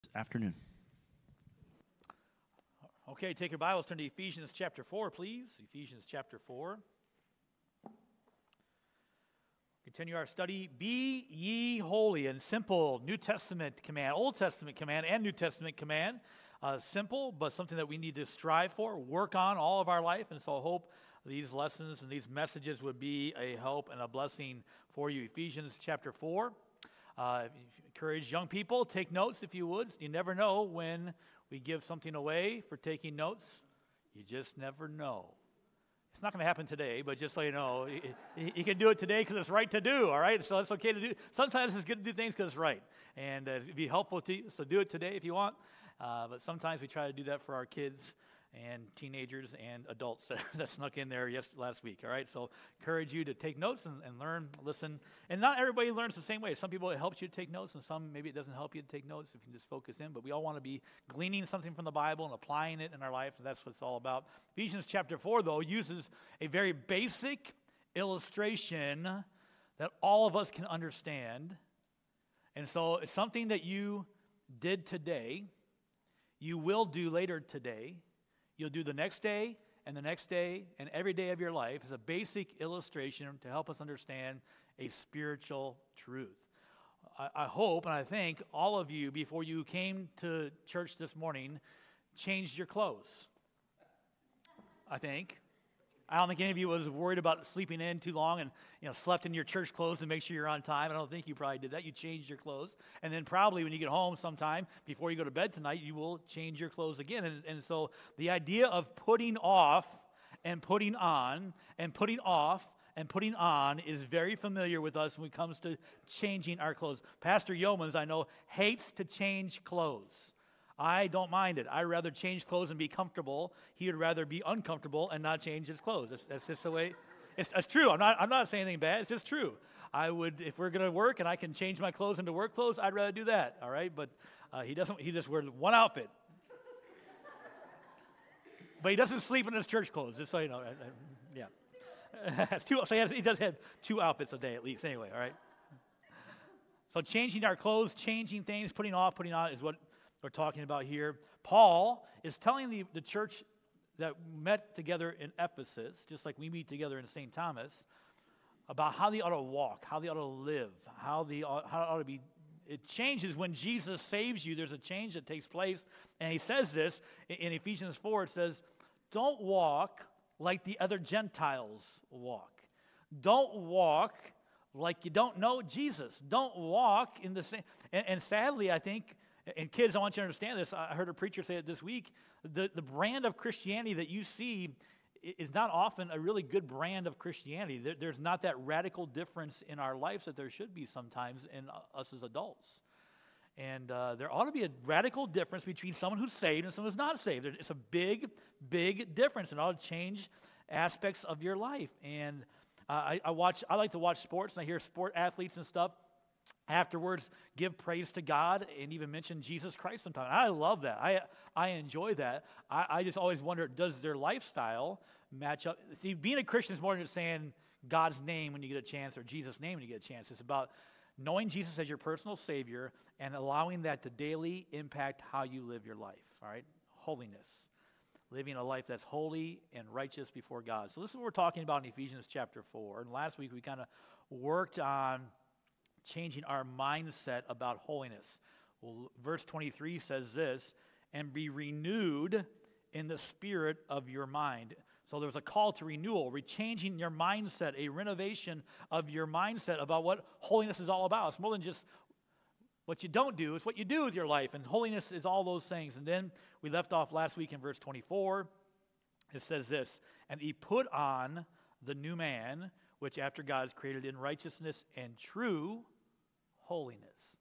afternoon. Okay, take your Bibles, turn to Ephesians chapter 4, please. Ephesians chapter 4. Continue our study. Be ye holy, and simple New Testament command, Old Testament command, and New Testament command. Simple, but something that we need to strive for, work on all of our life. And so I hope these lessons and these would be a help and a blessing for you. Ephesians chapter 4. Encourage young people, take notes if you would. You never know when we give something away for taking notes. You just never know. It's not going to happen today, but just so you know, you can do it today because it's right to do, all right? So it's okay to do. Sometimes it's good to do things because it's right. And it'd be helpful to you, so do it today if you want. But sometimes we try to do that for our kids and teenagers and adults that snuck in there last week, all right? So encourage you to take notes and learn, listen. And not everybody learns the same way. Some people, it helps you to take notes, and some, maybe it doesn't help you to take notes if you can just focus in. But we all want to be gleaning something from the Bible and applying it in our life, and that's what it's all about. Ephesians chapter 4, though, uses a very basic illustration that all of us can understand. And so it's something that you did today, you will do later today, you'll do the next day, and every day of your life is a basic illustration to help us understand a spiritual truth. I hope and I think all of you, before you came to church this morning, changed your clothes. I don't think any of you was worried about sleeping in too long and slept in your church clothes to make sure you're on time. I don't think you probably did that. You changed your clothes. And then probably when you get home sometime, before you go to bed tonight, you will change your clothes again. And so the idea of putting off and putting on and putting off and putting on is very familiar with us when it comes to changing our clothes. Pastor Yeomans, I know, hates to change clothes. I don't mind it. I'd rather change clothes and be comfortable. He would rather be uncomfortable and not change his clothes. That's just the way. That's true. I'm not saying anything bad. It's just true. I would, if we're going to work and I can change my clothes into work clothes, I'd rather do that. All right, but he doesn't. He just wears one outfit. But he doesn't sleep in his church clothes. Just so you know. Yeah, that's two. So he does have two outfits a day at least. Anyway, all right. So changing our clothes, changing things, putting off, putting on is what we're talking about here. Paul is telling the church that met together in Ephesus, just like we meet together in St. Thomas, about how they ought to walk, how they ought to live, how it ought to be. It changes when Jesus saves you. There's a change that takes place. And he says this in Ephesians 4. It says, don't walk like the other Gentiles walk. Don't walk like you don't know Jesus. Don't walk in the same. And sadly, I think, and kids, I want you to understand this. I heard a preacher say it this week. The brand of Christianity that you see is not often a really good brand of Christianity. There's not that radical difference in our lives that there should be sometimes in us as adults. And there ought to be a radical difference between someone who's saved and someone who's not saved. It's a big, big difference, and it ought to change aspects of your life. And I like to watch sports, and I hear sport athletes and stuff afterwards give praise to God and even mention Jesus Christ sometimes. I love that. I enjoy that. I just always wonder, does their lifestyle match up? See, being a Christian is more than just saying God's name when you get a chance or Jesus' name when you get a chance. It's about knowing Jesus as your personal Savior and allowing that to daily impact how you live your life, all right? Holiness. Living a life that's holy and righteous before God. So this is what we're talking about in Ephesians chapter 4. And last week we kind of worked on changing our mindset about holiness. Well, verse 23 says this, and be renewed in the spirit of your mind. So there's a call to renewal, changing your mindset, a renovation of your mindset about what holiness is all about. It's more than just what you don't do, it's what you do with your life, and holiness is all those things. And then we left off last week in verse 24. It says this, and he put on the new man, which after God is created in righteousness and true holiness.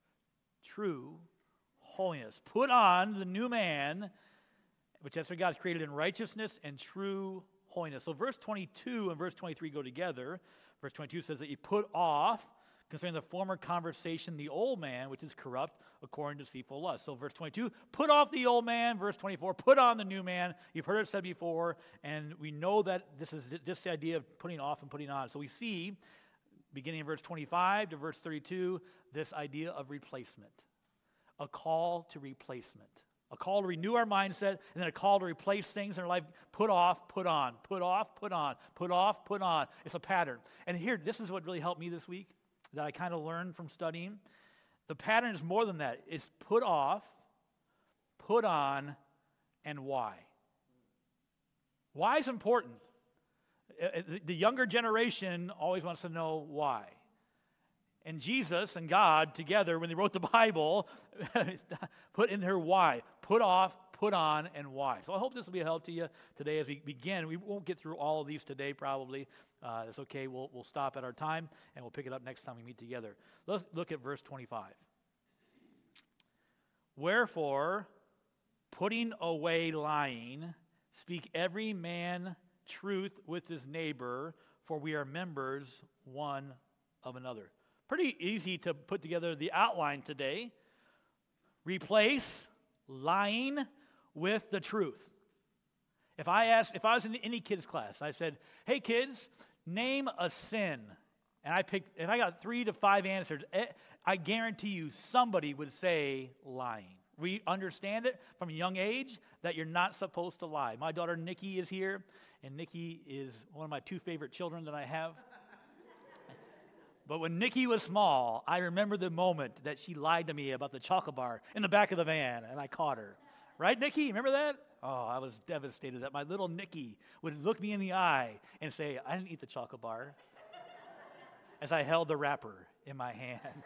True holiness. Put on the new man, which after God is created in righteousness and true holiness. So verse 22 and verse 23 go together. Verse 22 says that you put off, concerning the former conversation, the old man, which is corrupt according to deceitful lust. So verse 22, put off the old man. Verse 24, put on the new man. You've heard it said before, and we know that this is just the idea of putting off and putting on. So we see, beginning in verse 25 to verse 32, this idea of replacement. a call to replacement, a call to renew our mindset, and then a call to replace things in our life. Put off, put on, put off, put on, put off, put on. It's a pattern. And here, this is what really helped me this week that I kind of learned from studying. The pattern is more than that. It's put off, put on, and why. Why is important. The younger generation always wants to know why. And Jesus and God together, when they wrote the Bible, put in there why. Put off, put on, and why. So I hope this will be a help to you today as we begin. We won't get through all of these today probably. It's okay. We'll stop at our time, and we'll pick it up next time we meet together. Let's look at verse 25. Wherefore, putting away lying, speak every man truth with his neighbor, for we are members one of another. Pretty easy to put together the outline today. Replace lying with the truth. If I was in any kids class, I said, "Hey kids, name a sin," and if I got 3 to 5 answers, I guarantee you somebody would say lying. We understand it from a young age that you're not supposed to lie. My daughter Nikki is here, and Nikki is one of my 2 favorite children that I have. But when Nikki was small, I remember the moment that she lied to me about the chocolate bar in the back of the van, and I caught her. Right, Nikki? Remember that? Oh, I was devastated that my little Nikki would look me in the eye and say, "I didn't eat the chocolate bar," as I held the wrapper in my hand.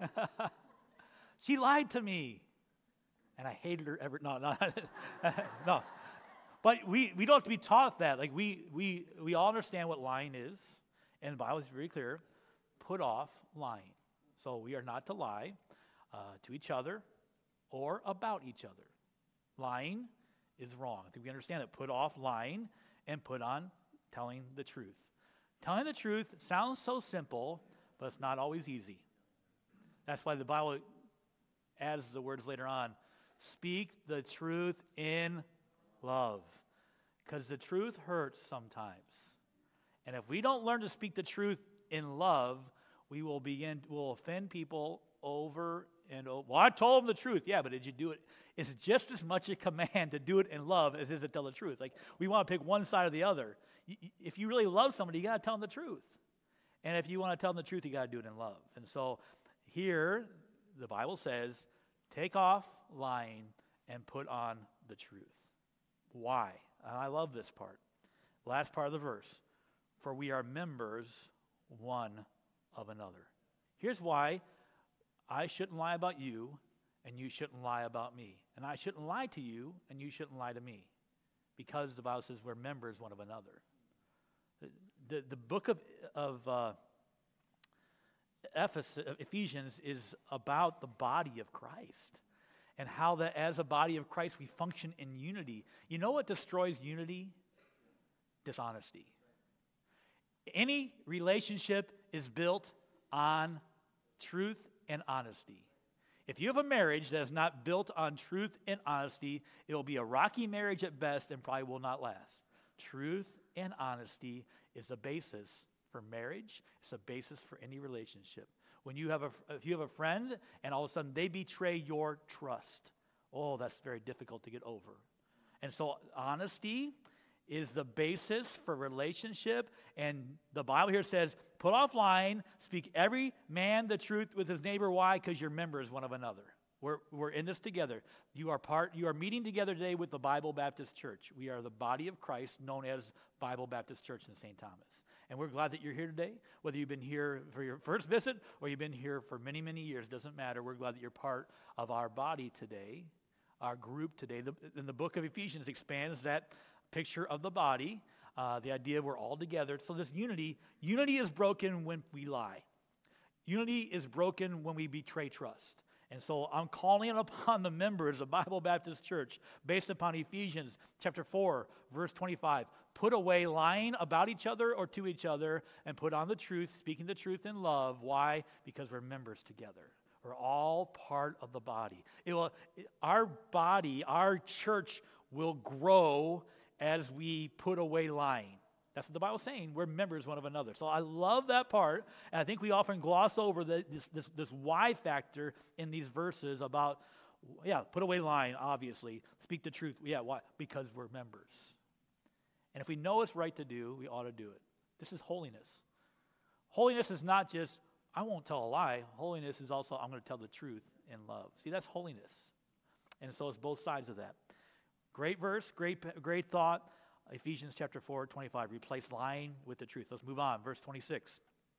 She lied to me, and I hated her ever. No. No. But we don't have to be taught that. Like we all understand what lying is, and the Bible is very clear. Put off lying. So we are not to lie to each other or about each other. Lying is wrong. I think we understand that. Put off lying and put on telling the truth. Telling the truth sounds so simple, but it's not always easy. That's why the Bible adds the words later on. Speak the truth in love. Because the truth hurts sometimes. And if we don't learn to speak the truth in love, we'll offend people over and over. Well, I told them the truth. Yeah, but did you do it? It's just as much a command to do it in love as is to tell the truth. Like, we want to pick one side or the other. If you really love somebody, you got to tell them the truth. And if you want to tell them the truth, you got to do it in love. And so here, the Bible says, take off lying and put on the truth. Why? And I love this part. Last part of the verse. For we are members one of another. Here's why I shouldn't lie about you and you shouldn't lie about me. And I shouldn't lie to you and you shouldn't lie to me. Because the Bible says we're members one of another. The book of Ephesians is about the body of Christ. And how that as a body of Christ we function in unity. You know what destroys unity? Dishonesty. Any relationship is built on truth and honesty. If you have a marriage that is not built on truth and honesty, it will be a rocky marriage at best and probably will not last. Truth and honesty is the basis for marriage. It's the basis for any relationship. When you have if you have a friend and all of a sudden they betray your trust, oh, that's very difficult to get over. And so honesty is the basis for relationship. And the Bible here says, put off lying, speak every man the truth with his neighbor. Why? Because you're members one of another. We're in this together. You are meeting together today with the Bible Baptist Church. We are the body of Christ known as Bible Baptist Church in St. Thomas. And we're glad that you're here today. Whether you've been here for your first visit or you've been here for many, many years, doesn't matter. We're glad that you're part of our body today, our group today. And the book of Ephesians expands that picture of the body, the idea we're all together. So this unity is broken when we lie. Unity is broken when we betray trust. And so I'm calling upon the members of Bible Baptist Church, based upon Ephesians chapter 4, verse 25. Put away lying about each other or to each other, and put on the truth, speaking the truth in love. Why? Because we're members together. We're all part of the body. Our body, our church will grow as we put away lying. That's what the Bible's saying. We're members one of another. So I love that part. And I think we often gloss over this why factor in these verses about Yeah, put away lying, obviously. Speak the truth. Yeah, why? Because we're members. And if we know it's right to do, we ought to do it. This is holiness. Holiness is not just, I won't tell a lie. Holiness is also, I'm going to tell the truth in love. See, that's holiness. And so it's both sides of that. Great verse, great thought. Ephesians chapter 4, 25. Replace lying with the truth. Let's move on. Verse 26.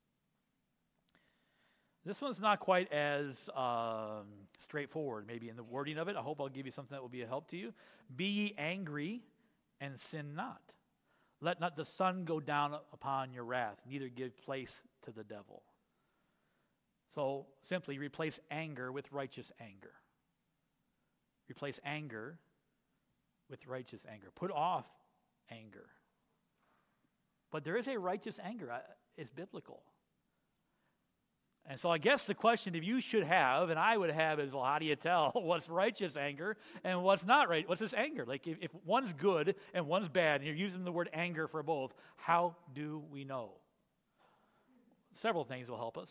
This one's not quite as straightforward, maybe in the wording of it. I hope I'll give you something that will be a help to you. Be ye angry and sin not. Let not the sun go down upon your wrath, neither give place to the devil. So simply replace anger with righteous anger. Replace anger with righteous anger. Put off anger. But there is a righteous anger. It's biblical. And so I guess the question if you should have, and I would have, is, well, how do you tell what's righteous anger and what's not right? What's this anger? Like if one's good and one's bad, and you're using the word anger for both, how do we know? Several things will help us.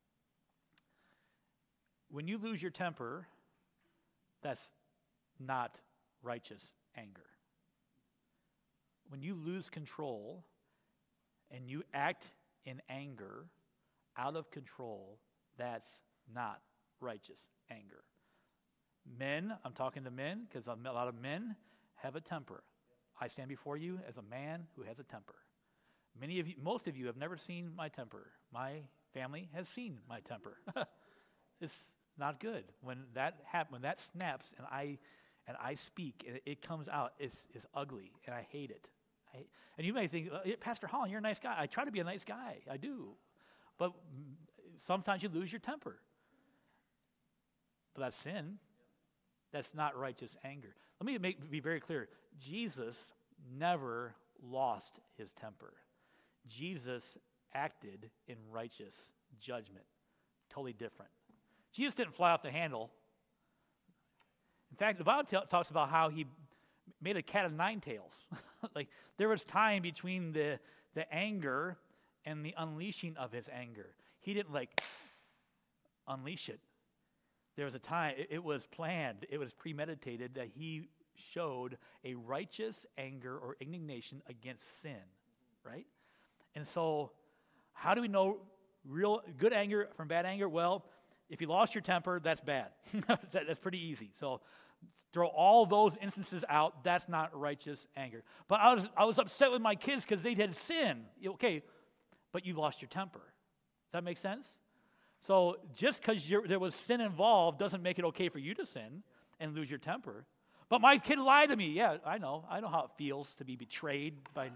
When you lose your temper, that's not righteous anger. When you lose control and you act in anger, out of control, that's not righteous anger. Men, I'm talking to men because a lot of men have a temper. I stand before you as a man who has a temper. Many of you, most of you have never seen my temper. My family has seen my temper. It's not good. When that when that snaps and I speak and it comes out, it's ugly and I hate it. And you may think, Pastor Holland, you're a nice guy. I try to be a nice guy. I do. But sometimes you lose your temper. But that's sin. That's not righteous anger. Let me be very clear. Jesus never lost his temper. Jesus acted in righteous judgment. Totally different. Jesus didn't fly off the handle. In fact, the Bible talks about how he made a cat of nine tails. Like there was time between the anger and the unleashing of his anger. He didn't unleash it. There was a time, it was planned, it was premeditated that he showed a righteous anger or indignation against sin, right? And so, how do we know real good anger from bad anger? Well, if you lost your temper, that's bad. That's pretty easy. So, throw all those instances out, that's not righteous anger. But I was upset with my kids because they had sin. Okay, but you lost your temper. Does that make sense? So just because there was sin involved doesn't make it okay for you to sin and lose your temper. But my kid lied to me. Yeah, I know how it feels to be betrayed by...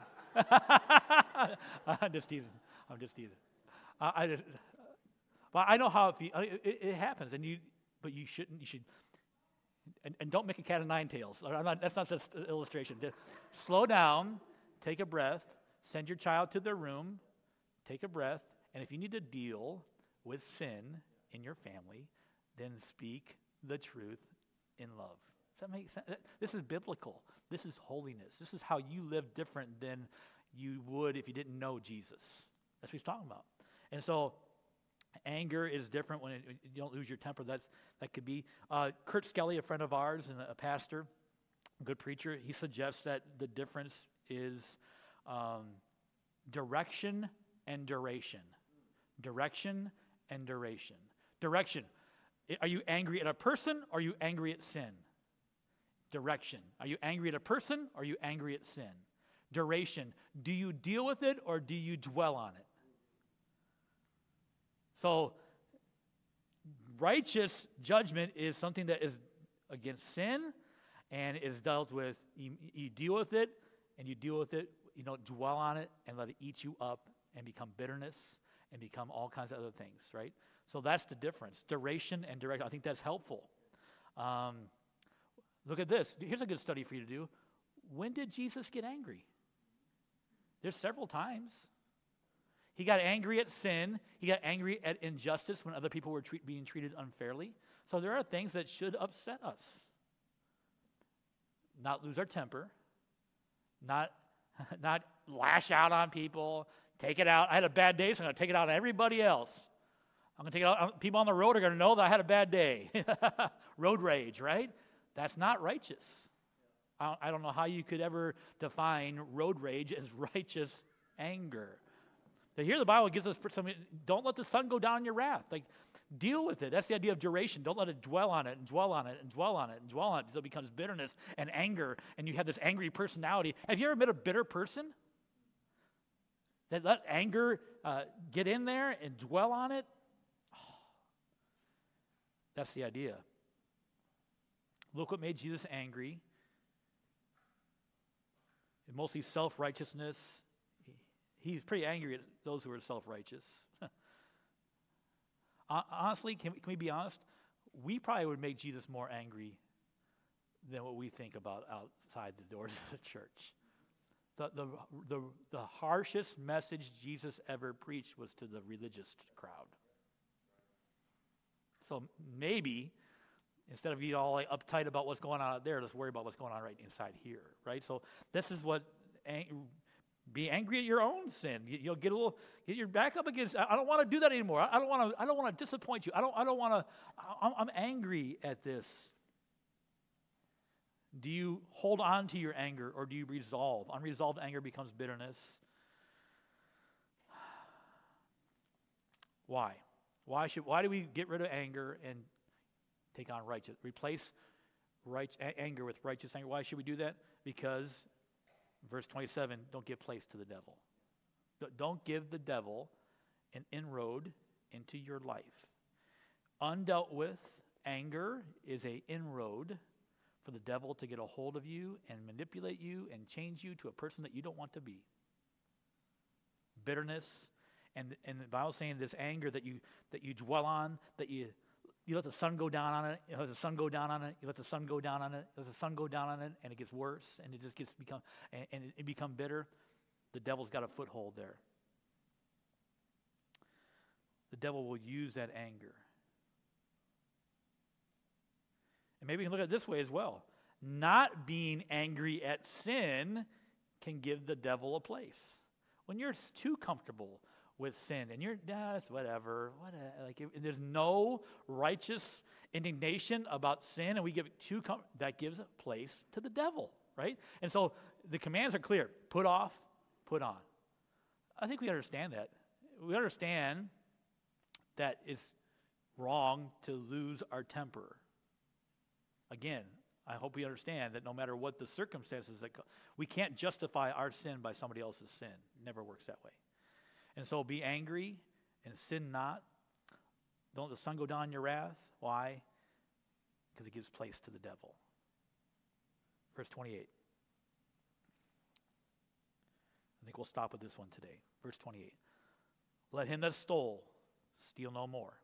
I'm just teasing. But I know how it feels. It happens, but you shouldn't. You should... And don't make a cat of nine tails. That's not the illustration. Slow down, take a breath, send your child to their room, take a breath, and if you need to deal with sin in your family, then speak the truth in love. Does that make sense? This is biblical. This is holiness. This is how you live different than you would if you didn't know Jesus. That's what he's talking about. And so anger is different when you don't lose your temper. That could be. Kurt Skelly, a friend of ours and a pastor, a good preacher, he suggests that the difference is direction and duration. Direction and duration. Direction. Are you angry at a person or are you angry at sin? Direction. Are you angry at a person or are you angry at sin? Duration. Do you deal with it or do you dwell on it? So, righteous judgment is something that is against sin and is dealt with. You deal with it, and you deal with it, you don't dwell on it and let it eat you up and become bitterness and become all kinds of other things, right? So that's the difference. Duration and direction. I think that's helpful. Look at this. Here's a good study for you to do. When did Jesus get angry? There's several times. He got angry at sin. He got angry at injustice when other people were being treated unfairly. So there are things that should upset us. Not lose our temper. Not lash out on people. Take it out. I had a bad day, so I'm going to take it out on everybody else. I'm going to take it out. People on the road are going to know that I had a bad day. Road rage, right? That's not righteous. I don't know how you could ever define road rage as righteous anger. But here the Bible gives us something, don't let the sun go down in your wrath. Like, deal with it. That's the idea of duration. Don't let it dwell on it and dwell on it and dwell on it and dwell on it until it becomes bitterness and anger, and you have this angry personality. Have you ever met a bitter person? That let anger get in there and dwell on it? Oh, that's the idea. Look what made Jesus angry. Mostly self-righteousness. He's pretty angry at those who are self-righteous. Honestly, can we be honest? We probably would make Jesus more angry than what we think about outside the doors of the church. The harshest message Jesus ever preached was to the religious crowd. So maybe instead of being all like uptight about what's going on out there, let's worry about what's going on right inside here, right? So this is what be angry at your own sin. You'll get your back up against. I don't want to do that anymore. I don't want to disappoint you. I don't want to. I'm angry at this. Do you hold on to your anger, or do you resolve? Unresolved anger becomes bitterness. Why? Why do we get rid of anger and take on righteous? Replace anger with righteous anger. Why should we do that? Because, verse 27, don't give place to the devil. Don't give the devil an inroad into your life. Undealt with anger is an inroad for the devil to get a hold of you and manipulate you and change you to a person that you don't want to be. Bitterness, and the Bible's saying this anger that you dwell on, that you let the sun go down on it, you let the sun go down on it, you let the sun go down on it, let the sun go down on it, and it gets worse, and it just become bitter. The devil's got a foothold there. The devil will use that anger. And maybe we can look at it this way as well. Not being angry at sin can give the devil a place. When you're too comfortable with sin and you're, it's whatever, there's no righteous indignation about sin, and we give it that gives a place to the devil, right? And so the commands are clear. Put off, put on. I think we understand that. We understand that it's wrong to lose our temper. Again, I hope we understand that no matter what the circumstances, we can't justify our sin by somebody else's sin. It never works that way. And so be angry and sin not. Don't let the sun go down in your wrath. Why? Because it gives place to the devil. Verse 28. I think we'll stop with this one today. Verse 28. Let him that stole steal no more,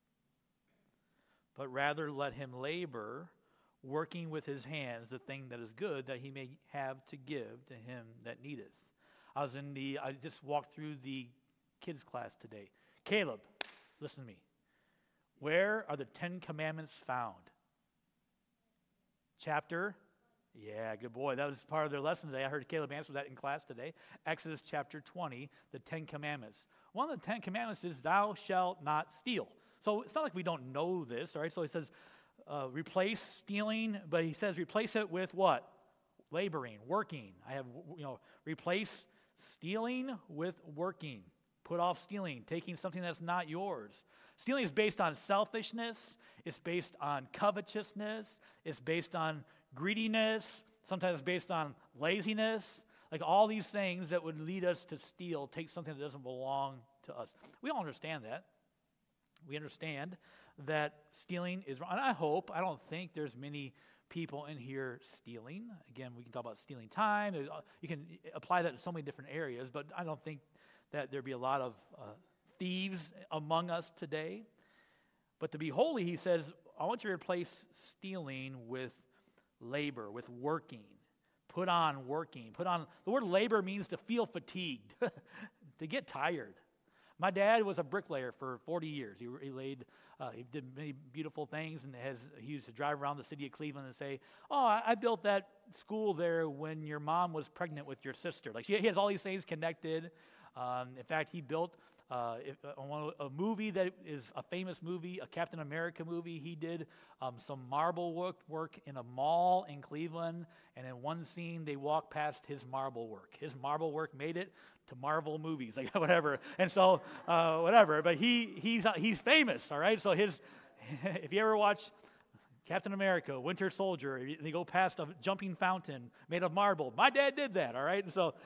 but rather let him labor, working with his hands the thing that is good, that he may have to give to him that needeth. I just walked through the kids class today. Caleb, listen to me. Where are the 10 Commandments found? Chapter? Yeah, good boy. That was part of their lesson today. I heard Caleb answer that in class today. Exodus chapter 20, the 10 Commandments. One of the 10 Commandments is thou shalt not steal. So it's not like we don't know this, all right? So he says, replace stealing, but he says replace it with what? Laboring, working. Replace stealing with working. Put off stealing, taking something that's not yours. Stealing is based on selfishness. It's based on covetousness. It's based on greediness. Sometimes it's based on laziness. Like all these things that would lead us to steal, take something that doesn't belong to us. We all understand that. We understand that stealing is wrong. And I don't think there's many people in here stealing. Again, we can talk about stealing time. You can apply that to so many different areas, but I don't think that there'd be a lot of thieves among us today. But to be holy, he says, I want you to replace stealing with labor, with working. Put on working. The word labor means to feel fatigued, to get tired. My dad was a bricklayer for 40 years. He did many beautiful things, and he used to drive around the city of Cleveland and say, oh, I built that school there when your mom was pregnant with your sister. Like he has all these things connected. In fact, he built a movie that is a famous movie, a Captain America movie. He did some marble work in a mall in Cleveland, and in one scene they walked past his marble work. His marble work made it to Marvel movies, like whatever. And so whatever, but he's famous, all right. So if you ever watch Captain America, Winter Soldier, they go past a jumping fountain made of marble. My dad did that, all right. And so.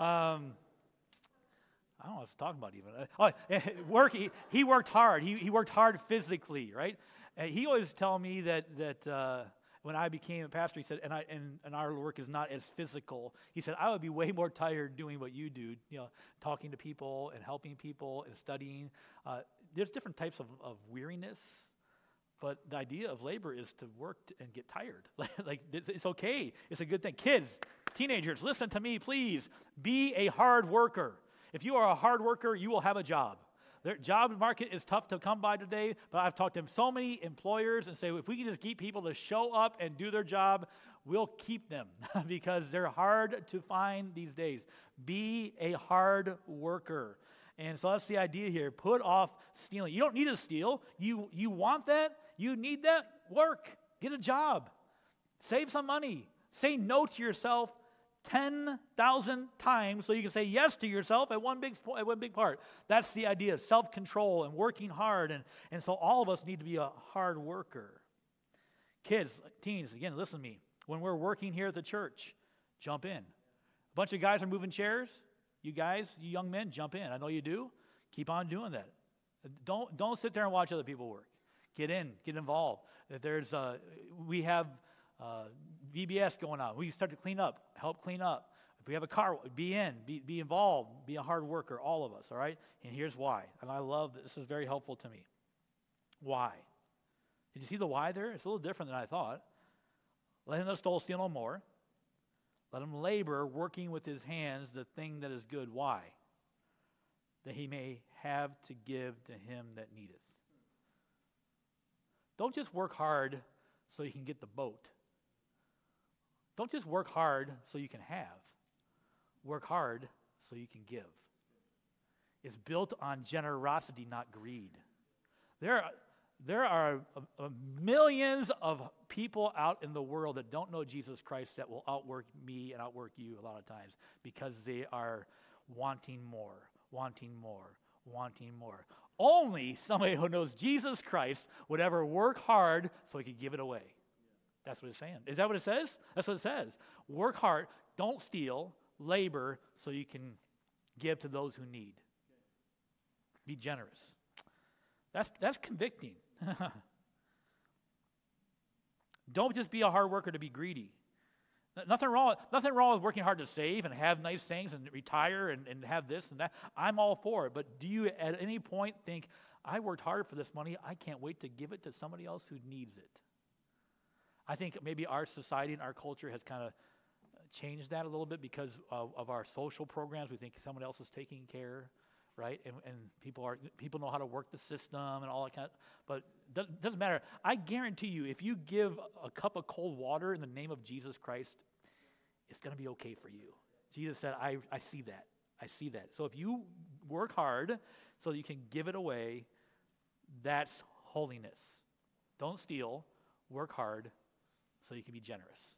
I don't know what I was talking about even. He worked hard. He worked hard physically, right? And he always tell me that when I became a pastor, he said, and our work is not as physical. He said, I would be way more tired doing what you do, talking to people and helping people and studying. There's different types of weariness, but the idea of labor is to work and get tired. Like it's okay. It's a good thing. Kids, teenagers, listen to me, please. Be a hard worker. If you are a hard worker, you will have a job. The job market is tough to come by today, but I've talked to so many employers and say, if we can just get people to show up and do their job, we'll keep them because they're hard to find these days. Be a hard worker. And so that's the idea here. Put off stealing. You don't need to steal. You want that? You need that? Work. Get a job. Save some money. Say no to yourself 10,000 times so you can say yes to yourself at one big part. That's the idea of self-control and working hard. And so all of us need to be a hard worker. Kids, teens, again, listen to me. When we're working here at the church, jump in. A bunch of guys are moving chairs. You guys, you young men, jump in. I know you do. Keep on doing that. Don't sit there and watch other people work. Get in. Get involved. If we have VBS going on. We start to clean up, help clean up. If we have a car, be involved, be a hard worker, all of us, all right? And here's why. And I love that this is very helpful to me. Why? Did you see the why there? It's a little different than I thought. Let him that stole steal no more. Let him labor, working with his hands, the thing that is good. Why? That he may have to give to him that needeth. Don't just work hard so you can get the boat. Don't just work hard so you can have. Work hard so you can give. It's built on generosity, not greed. There are millions of people out in the world that don't know Jesus Christ that will outwork me and outwork you a lot of times because they are wanting more, wanting more, wanting more. Only somebody who knows Jesus Christ would ever work hard so he could give it away. That's what it's saying. Is that what it says? That's what it says. Work hard, don't steal, labor so you can give to those who need. Be generous. That's convicting. Don't just be a hard worker to be greedy. Nothing wrong with working hard to save and have nice things and retire and have this and that. I'm all for it. But do you at any point think, I worked hard for this money, I can't wait to give it to somebody else who needs it? I think maybe our society and our culture has kind of changed that a little bit because of our social programs. We think someone else is taking care, right? And people know how to work the system and all that kind of, but it doesn't matter. I guarantee you, if you give a cup of cold water in the name of Jesus Christ, it's going to be okay for you. Jesus said, I see that. I see that. So if you work hard so you can give it away, that's holiness. Don't steal. Work hard so you can be generous.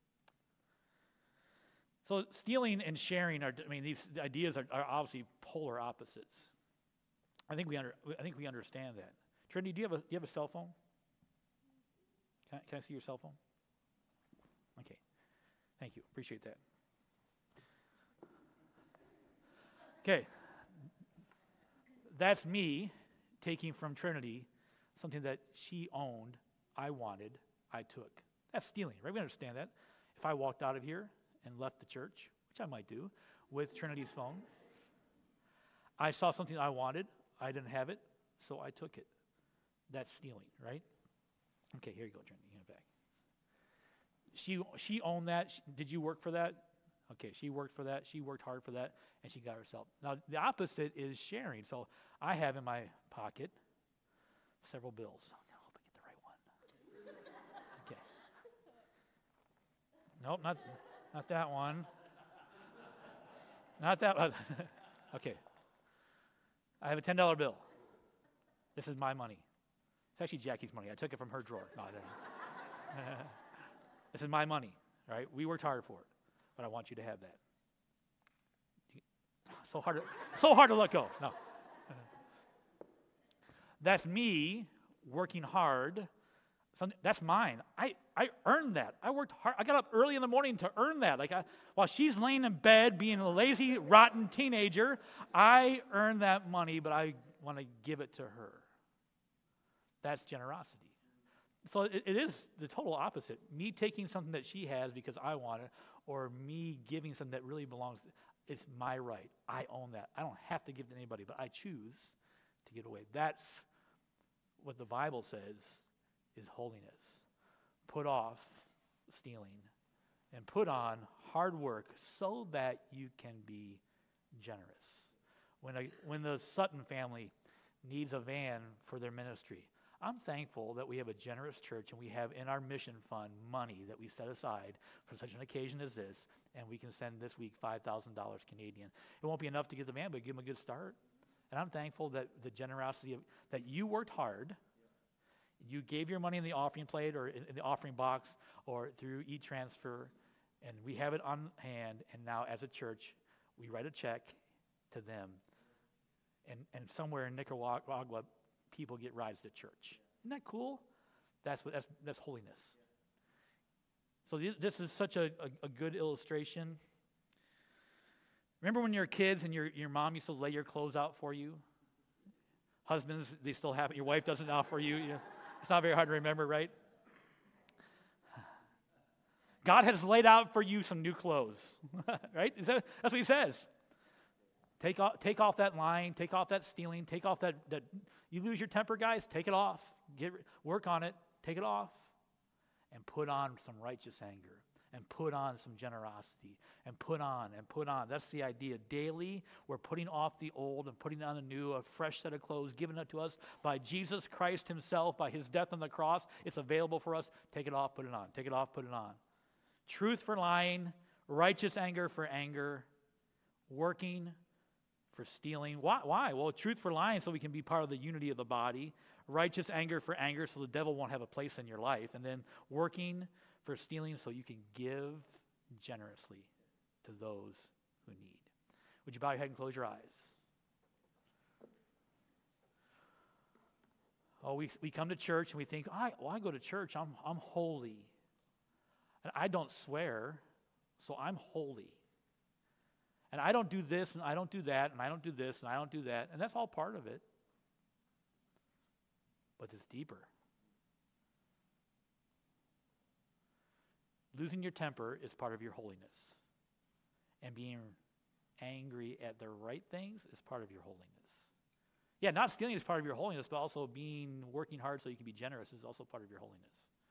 So stealing and sharing these ideas are obviously polar opposites. I think we understand that. Trinity, do you have a cell phone? Can I see your cell phone? Okay. Thank you. Appreciate that. Okay. That's me taking from Trinity something that she owned, I wanted, I took. That's stealing, right? We understand that. If I walked out of here and left the church, which I might do, with Trinity's phone, I saw something I wanted, I didn't have it, so I took it. That's stealing, right? Okay, here you go, Trinity, give it back. She owned that. Did you work for that? Okay, she worked for that. She worked hard for that, and she got herself. Now, the opposite is sharing. So I have in my pocket several bills. I hope I get the right one. Okay. Nope, not that one. Not that one. Okay. I have a $10 bill. This is my money. It's actually Jackie's money. I took it from her drawer. No, I didn't. This is my money, all right? We worked hard for it, but I want you to have that. So hard to let go. No. That's me working hard. That's mine. I earned that. I worked hard. I got up early in the morning to earn that. While she's laying in bed being a lazy, rotten teenager, I earned that money, but I want to give it to her. That's generosity. So it is the total opposite. Me taking something that she has because I want it, or me giving something that really belongs. It's my right. I own that. I don't have to give to anybody, but I choose to give away. That's what the Bible says is holiness. Put off stealing and put on hard work so that you can be generous. When the Sutton family needs a van for their ministry, I'm thankful that we have a generous church and we have in our mission fund money that we set aside for such an occasion as this, and we can send this week $5,000 Canadian. It won't be enough to get the van, but give them a good start. And I'm thankful that the generosity that you worked hard, you gave your money in the offering plate or in the offering box or through e-transfer, and we have it on hand, and now as a church, we write a check to them. And somewhere in Nicaragua, people get rides to church. Isn't that cool? That's holiness. So this is such a good illustration. Remember when you were kids and your mom used to lay your clothes out for you? Husbands, they still have it. Your wife does it now for you. It's not very hard to remember, right? God has laid out for you some new clothes, right? That's what he says. Take off that lying, take off that stealing, take off that you lose your temper, guys, take it off. Work on it, take it off, and put on some righteous anger, and put on some generosity, and put on. That's the idea. Daily, we're putting off the old and putting on the new, a fresh set of clothes given to us by Jesus Christ himself, by his death on the cross. It's available for us. Take it off, put it on. Take it off, put it on. Truth for lying, righteous anger for anger, working for stealing. Why? Well, truth for lying so we can be part of the unity of the body. Righteous anger for anger so the devil won't have a place in your life. And then working for stealing so you can give generously to those who need. Would you bow your head and close your eyes? Oh, we come to church and we think, I go to church, I'm holy. And I don't swear, so I'm holy. And I don't do this, and I don't do that, and I don't do this, and I don't do that. And that's all part of it. But it's deeper. Losing your temper is part of your holiness. And being angry at the right things is part of your holiness. Yeah, not stealing is part of your holiness, but also working hard so you can be generous is also part of your holiness.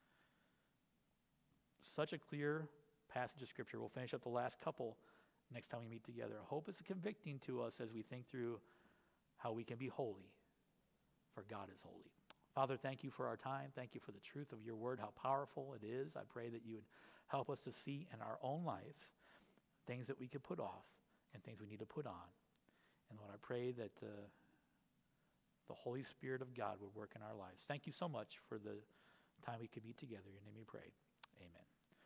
Such a clear passage of Scripture. We'll finish up the last couple next time we meet together. I hope it's convicting to us as we think through how we can be holy, for God is holy. Father, thank you for our time. Thank you for the truth of your word, how powerful it is. I pray that you would help us to see in our own lives things that we could put off and things we need to put on. And Lord, I pray that the Holy Spirit of God would work in our lives. Thank you so much for the time we could be together. In your name we pray. Amen.